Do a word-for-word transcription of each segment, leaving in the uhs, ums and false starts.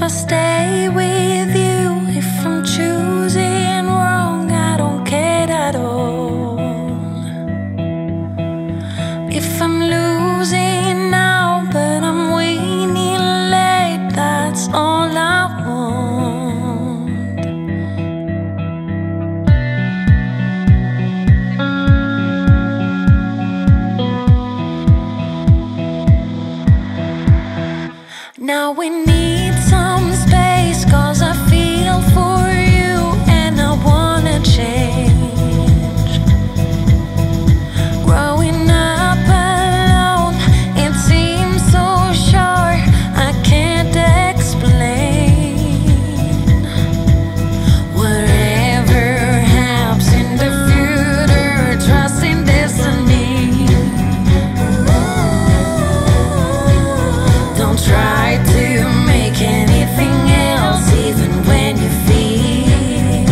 I stay with you. If I'm choosing wrong, I don't care at all. If I'm losing now, but I'm winning late, that's all I want. Now we need some space, 'cause I feel for you and I wanna change. Growing up alone, it seems so short, I can't explain. Whatever happens in the future, trust in destiny. Don't try to make anything else, even when you feel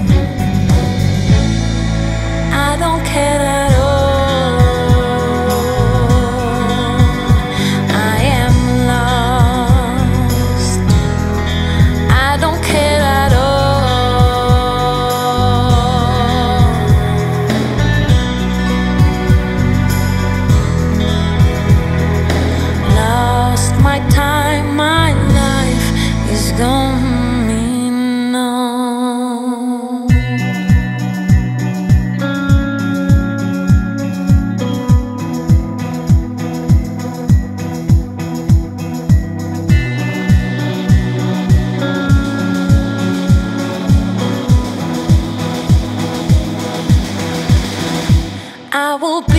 I don't care at all. I am lost. I don't care at all. Lost my time, my life is going on. I will be